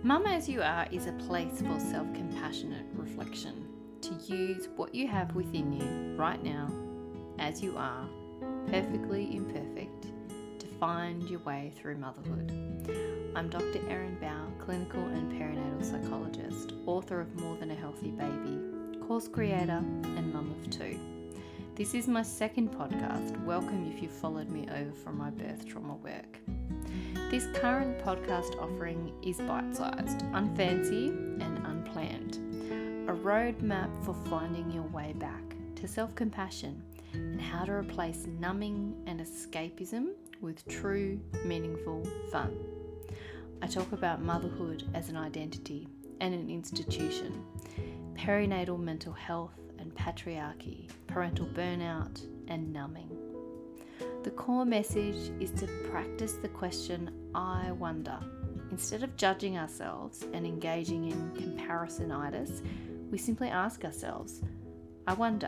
Mum As You Are is a place for self-compassionate reflection, to use what you have within you right now, as you are, perfectly imperfect, to find your way through motherhood. I'm Dr. Erin Bow, clinical and perinatal psychologist, author of More Than a Healthy Baby, course creator, and mum of two. This is my second podcast. Welcome if you've followed me over from my birth trauma work. This current podcast offering is bite-sized, unfancy and unplanned. A roadmap for finding your way back to self-compassion and how to replace numbing and escapism with true, meaningful fun. I talk about motherhood as an identity and an institution, perinatal mental health and patriarchy, parental burnout and numbing. The core message is to practice the question, I wonder. Instead of judging ourselves and engaging in comparisonitis, we simply ask ourselves, I wonder.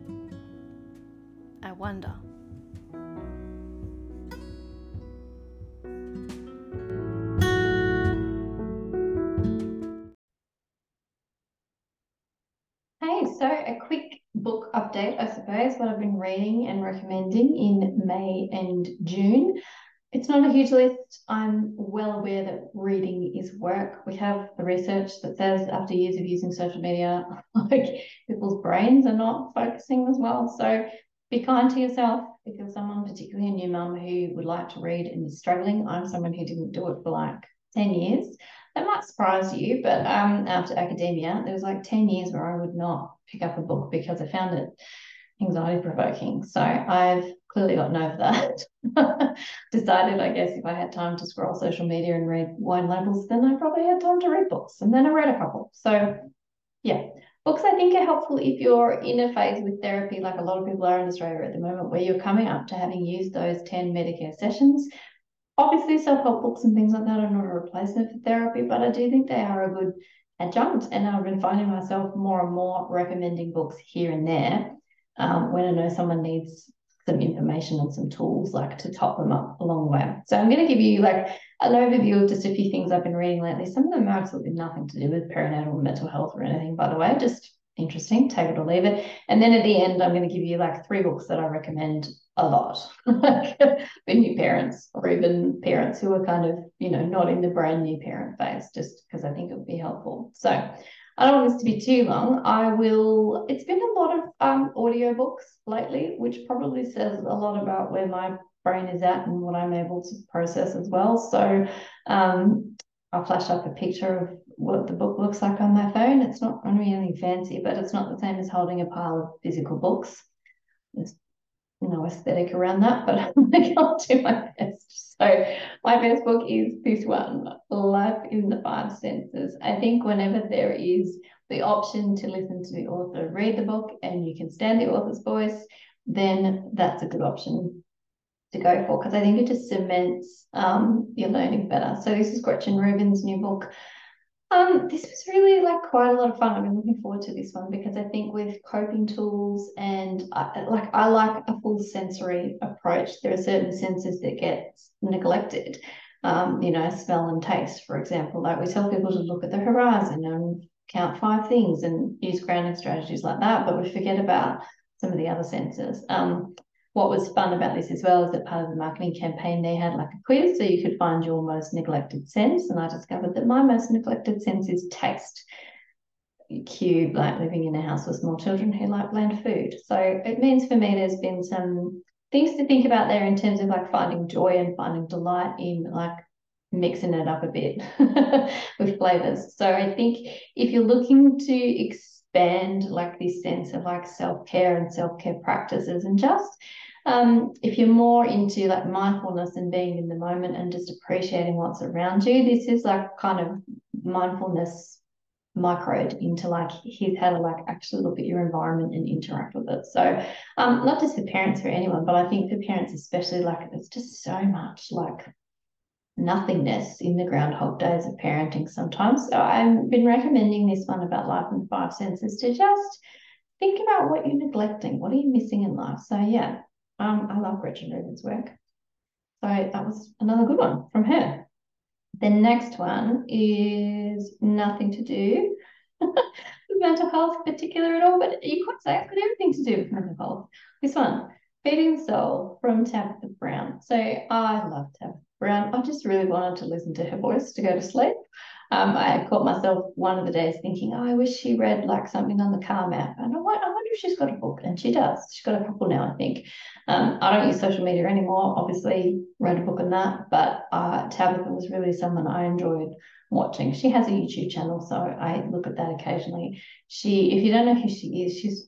I wonder. Hey, so a quick book update, I suppose, what I've been reading and recommending in May and June. It's not a huge list. I'm well aware that reading is work. We have the research that says after years of using social media, like people's brains are not focusing as well. So be kind to yourself. If you're someone, particularly a new mum who would like to read and is struggling, I'm someone who didn't do it for like 10 years. That might surprise you, but after academia, there was like 10 years where I would not pick up a book because I found it anxiety provoking. So I've clearly gotten over that. Decided, I guess, if I had time to scroll social media and read wine labels, then I probably had time to read books. And then I read a couple. So yeah, books I think are helpful if you're in a phase with therapy, like a lot of people are in Australia at the moment, where you're coming up to having used those 10 Medicare sessions. Obviously, self-help books and things like that are not a replacement for therapy, but I do think they are a good adjunct. And I've been finding myself more and more recommending books here and there when I know someone needs some information and some tools like to top them up along the way. So I'm going to give you like an overview of just a few things I've been reading lately. Some of them are absolutely nothing to do with perinatal mental health or anything, by the way, just interesting, take it or leave it. And then at the end, I'm going to give you like 3 books that I recommend a lot like for new parents or even parents who are kind of, not in the brand new parent phase, just because I think it would be helpful. So I don't want this to be too long. It's been a lot of audiobooks lately, which probably says a lot about where my brain is at and what I'm able to process as well. So I'll flash up a picture of what the book looks like on my phone. It's not going to be anything fancy, but it's not the same as holding a pile of physical books. There's no aesthetic around that, but I'll do my best. So my first book is this one, Life in the Five Senses. I think whenever there is the option to listen to the author read the book and you can stand the author's voice, then that's a good option to go for, because I think it just cements your learning better. So this is Gretchen Rubin's new book. This was really like quite a lot of fun. I've been looking forward to this one because I think with coping tools and I like a full sensory approach. There are certain senses that get neglected, smell and taste, for example. Like we tell people to look at the horizon and count 5 things and use grounding strategies like that, but we forget about some of the other senses. What was fun about this as well is that part of the marketing campaign, they had like a quiz so you could find your most neglected sense. And I discovered that my most neglected sense is taste. Cue like living in a house with small children who like bland food. So it means for me there's been some things to think about there in terms of like finding joy and finding delight in like mixing it up a bit with flavors. So I think if you're looking to expand like this sense of like self-care and self-care practices and just if you're more into like mindfulness and being in the moment and just appreciating what's around you, this is like kind of mindfulness microed into like here's how to like actually look at your environment and interact with it. So not just for parents, for anyone, but I think for parents especially, like it's just so much like nothingness in the groundhog days of parenting sometimes. So I've been recommending this one about life in 5 senses to just think about what you're neglecting. What are you missing in life? So yeah, I love Gretchen Rubin's work. So that was another good one from her. The next one is nothing to do with mental health in particular at all, but you could say it's got everything to do with mental health. This one, Feeding the Soul from Tabitha Brown. So I love Tabitha Brown. I just really wanted to listen to her voice to go to sleep. I caught myself one of the days thinking, oh, I wish she read like something on the car map. And I wonder if she's got a book. And she does. She's got a couple now, I think. I don't use social media anymore, obviously, read a book on that. But Tabitha was really someone I enjoyed watching. She has a YouTube channel, so I look at that occasionally. If you don't know who she is, she's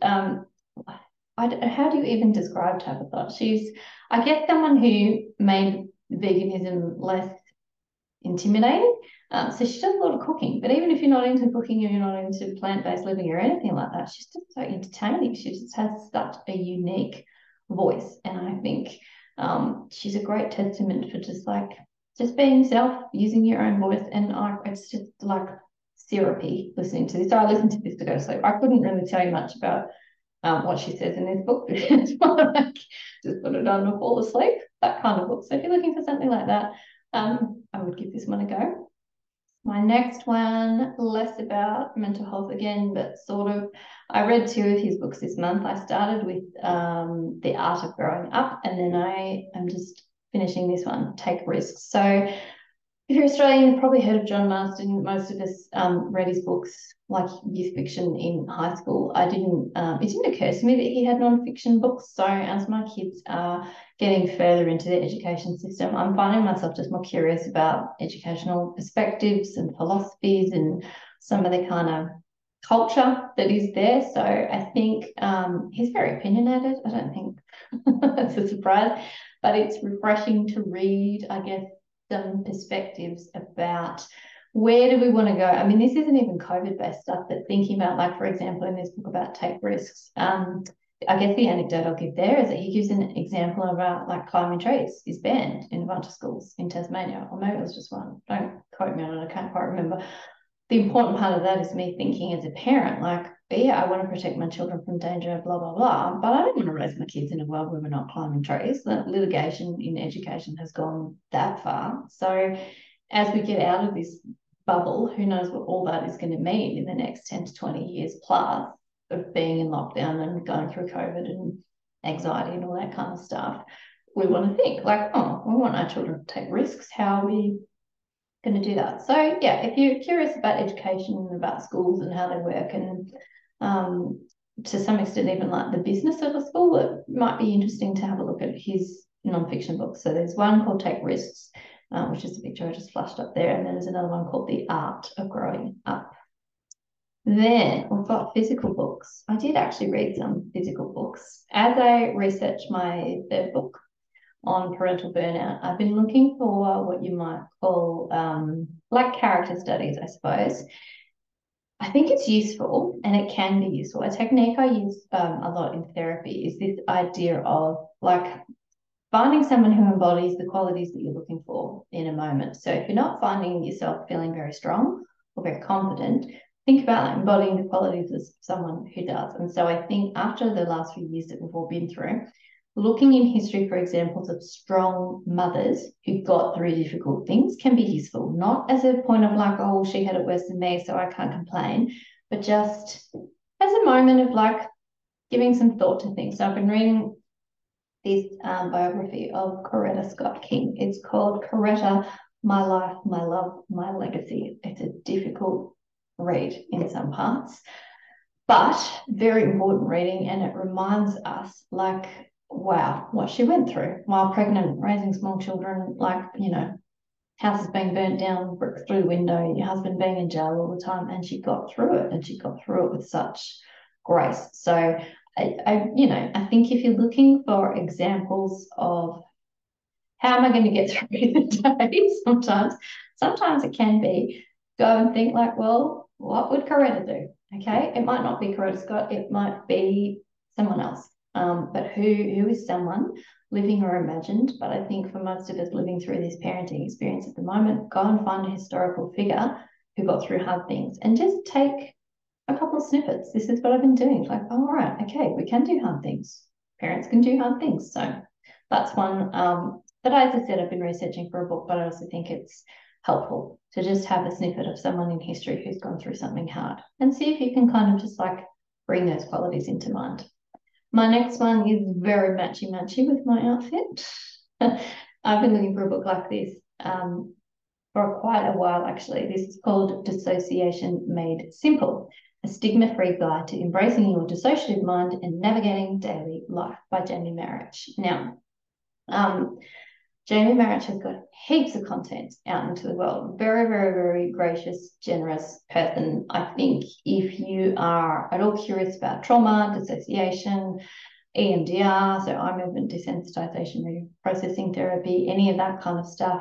how do you even describe Tabitha? She's, I guess, someone who made veganism less intimidating. So she does a lot of cooking, but even if you're not into cooking or you're not into plant-based living or anything like that, she's just so entertaining. She just has such a unique voice, and I think she's a great testament for just being yourself, using your own voice. And it's just like syrupy listening to this. So I listened to this to go to sleep. I couldn't really tell you much about what she says in this book because it's more like just put it on and fall asleep, that kind of book. So if you're looking for something like that, I would give this one a go. My next one, less about mental health again, but sort of, I read 2 of his books this month. I started with The Art of Growing Up, and then I am just finishing this one, Take Risks. So if you're Australian, you've probably heard of John Marsden. Most of us read his books like youth fiction in high school. It didn't occur to me that he had non-fiction books. So as my kids are getting further into their education system, I'm finding myself just more curious about educational perspectives and philosophies and some of the kind of culture that is there. So I think he's very opinionated. I don't think that's a surprise, but it's refreshing to read, I guess, some perspectives about where do we want to go. I mean, this isn't even COVID-based stuff, but thinking about, like, for example, in this book about Take Risks, I guess the anecdote I'll give there is that he gives an example about like climbing trees is banned in a bunch of schools in Tasmania, or maybe it was just one. Don't quote me on it, I can't quite remember. The important part of that is me thinking as a parent, like, yeah, I want to protect my children from danger, blah, blah, blah, but I don't want to raise my kids in a world where we're not climbing trees. The litigation in education has gone that far. So as we get out of this bubble, who knows what all that is going to mean in the next 10 to 20 years plus of being in lockdown and going through COVID and anxiety and all that kind of stuff. We want to think like, oh, we want our children to take risks. How are we going to do that? So yeah, if you're curious about education and about schools and how they work, and to some extent even like the business of a school, it might be interesting to have a look at his non-fiction books. So there's one called Take Risks, which is the picture I just flashed up there, and then there's another one called The Art of Growing Up. Then we've got physical books. I did actually read some physical books. As I researched my third book on parental burnout, I've been looking for what you might call like character studies, I suppose. I think it's useful, and it can be useful. A technique I use a lot in therapy is this idea of like finding someone who embodies the qualities that you're looking for in a moment. So if you're not finding yourself feeling very strong or very confident, think about embodying the qualities of someone who does. And so I think after the last few years that we've all been through, looking in history for examples of strong mothers who got through difficult things can be useful, not as a point of like, oh, she had it worse than me, so I can't complain, but just as a moment of like giving some thought to things. So I've been reading this biography of Coretta Scott King. It's called Coretta, My Life, My Love, My Legacy. It's a difficult read in some parts, but very important reading, and it reminds us like, wow, what she went through while pregnant, raising small children, like, you know, houses being burnt down, bricks through the window, your husband being in jail all the time, and she got through it, and she got through it with such grace. So I think if you're looking for examples of how am I going to get through the day, sometimes it can be go and think like, well, what would Coretta do? Okay, it might not be Coretta Scott, it might be someone else. But who is someone, living or imagined? But I think for most of us living through this parenting experience at the moment, go and find a historical figure who got through hard things and just take a couple of snippets. This is what I've been doing. Like, oh, all right, okay, we can do hard things. Parents can do hard things. So that's one. But as I said, I've been researching for a book, but I also think it's helpful to just have a snippet of someone in history who's gone through something hard and see if you can kind of just like bring those qualities into mind. My next one is very matchy-matchy with my outfit. I've been looking for a book like this for quite a while, actually. This is called Dissociation Made Simple, a stigma-free guide to embracing your dissociative mind and navigating daily life by Jamie Marich. Now, Jamie Marich has got heaps of content out into the world. Very, very, very gracious, generous person. I think if you are at all curious about trauma, dissociation, EMDR, so eye movement desensitization processing therapy, any of that kind of stuff,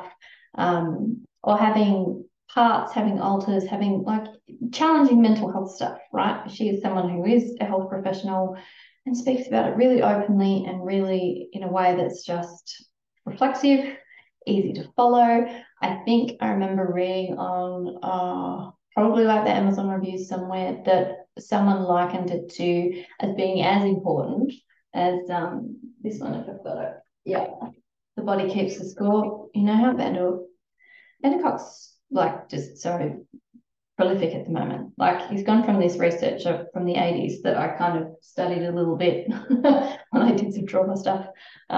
or having parts, having alters, having like challenging mental health stuff, right? She is someone who is a health professional and speaks about it really openly and really in a way that's just reflexive, easy to follow. I think I remember reading on probably like the Amazon reviews somewhere that someone likened it to as being as important as this one, if I've got it. Yeah, The Body Keeps the Score. You know how Vandercock's like just so prolific at the moment. Like he's gone from this researcher from the 80s that I kind of studied a little bit when I did some trauma stuff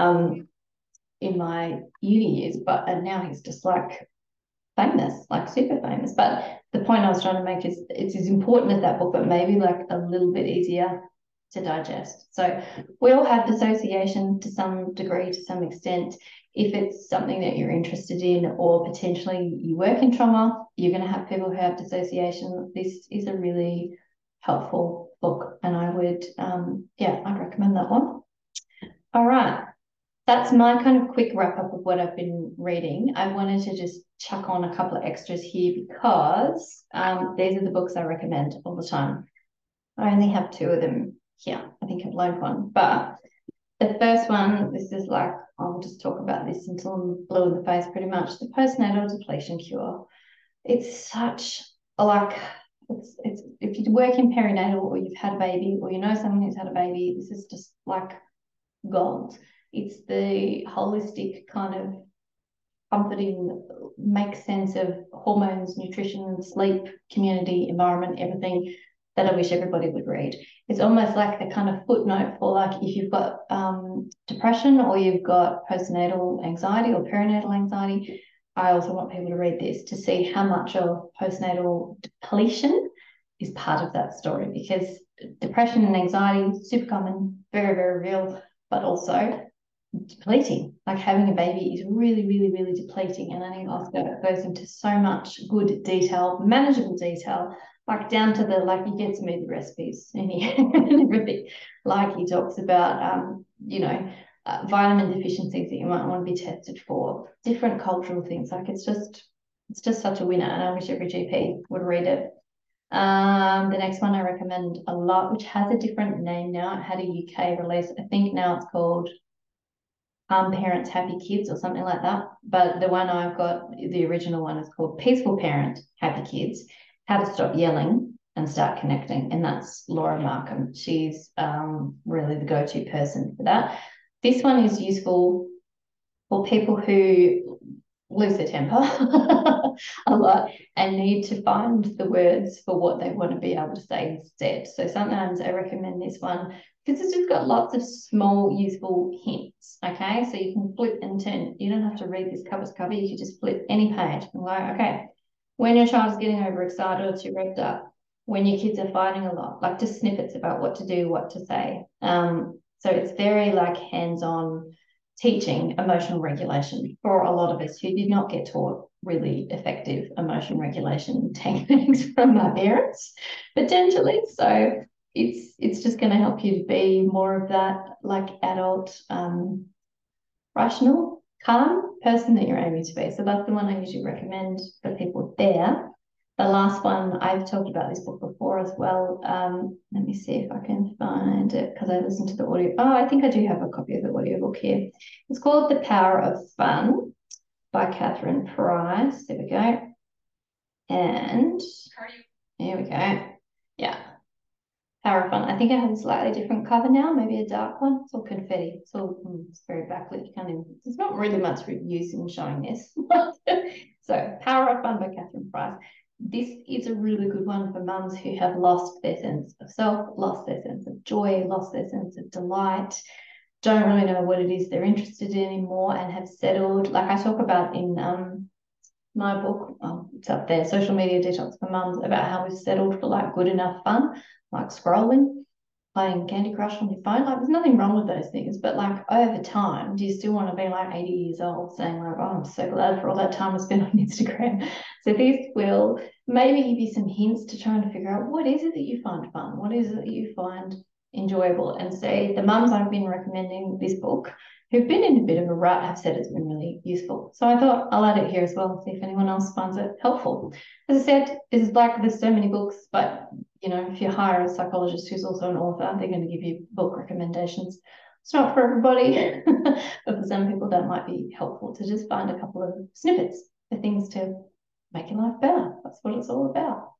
in my uni years, and now he's just like famous, like super famous. But the point I was trying to make is it's as important as that book, but maybe like a little bit easier to digest. So we all have dissociation to some degree, to some extent. If it's something that you're interested in, or potentially you work in trauma, you're going to have people who have dissociation. This is a really helpful book, and I would, I'd recommend that one. All right. That's my kind of quick wrap up of what I've been reading. I wanted to just chuck on a couple of extras here because these are the books I recommend all the time. I only have 2 of them here. I think I've loaned one. But the first one, this is like, I'll just talk about this until I'm blue in the face pretty much. The Postnatal Depletion Cure. It's such like, it's if you work in perinatal or you've had a baby or you know someone who's had a baby, this is just like gold. It's the holistic kind of comforting, make sense of hormones, nutrition, sleep, community, environment, everything that I wish everybody would read. It's almost like the kind of footnote for like if you've got depression or you've got postnatal anxiety or perinatal anxiety. I also want people to read this to see how much of postnatal depletion is part of that story, because depression and anxiety, super common, very, very real, but also depleting. Like having a baby is really, really, really depleting. And I think Oscar goes into so much good detail, manageable detail, like down to the, like you get smoothie recipes and everything. Like he talks about, vitamin deficiencies that you might want to be tested for, different cultural things. Like it's just such a winner. And I wish every GP would read it. The next one I recommend a lot, which has a different name now. It had a UK release. I think now it's called Parents Happy Kids or something like that. But the one I've got, the original one, is called Peaceful Parent Happy Kids, How to Stop Yelling and Start Connecting. And that's Laura Markham. She's really the go-to person for that. This one is useful for people who lose their temper a lot and need to find the words for what they want to be able to say instead. So sometimes I recommend this one because it's just got lots of small useful hints. Okay, so you can flip and turn. You don't have to read this cover to cover. You can just flip any page and go, okay, when your child's getting overexcited or too revved up, when your kids are fighting a lot, like just snippets about what to do, what to say. So it's very like hands-on teaching emotional regulation for a lot of us who did not get taught really effective emotion regulation techniques from our parents, potentially. So it's just going to help you to be more of that like adult, rational, calm person that you're aiming to be. So that's the one I usually recommend for people there. The last one, I've talked about this book before as well. Let me see if I can find it because I listened to the audio. Oh, I think I do have a copy of the audiobook here. It's called The Power of Fun by Catherine Price. There we go. And here we go. Yeah. Power of Fun. I think it has a slightly different cover now, maybe a dark one. It's all confetti. It's very backlit. There's not really much use in showing this. So Power of Fun by Catherine Price. This is a really good one for mums who have lost their sense of self, lost their sense of joy, lost their sense of delight, don't really know what it is they're interested in anymore, and have settled. Like I talk about in my book, it's up there, Social Media Detox for Mums, about how we've settled for like good enough fun, like scrolling, playing Candy Crush on your phone. Like there's nothing wrong with those things, but like over time, do you still want to be like 80 years old saying like, oh, I'm so glad for all that time I spent on Instagram? So these will maybe give you some hints to try and figure out what is it that you find fun, what is it that you find enjoyable. And say the mums I've been recommending this book who've been in a bit of a rut have said it's been really useful. So I thought I'll add it here as well and see if anyone else finds it helpful. As I said, it's like there's so many books, but you know, if you hire a psychologist who's also an author, they're going to give you book recommendations. It's not for everybody, but for some people that might be helpful to just find a couple of snippets for things to make your life better. That's what it's all about.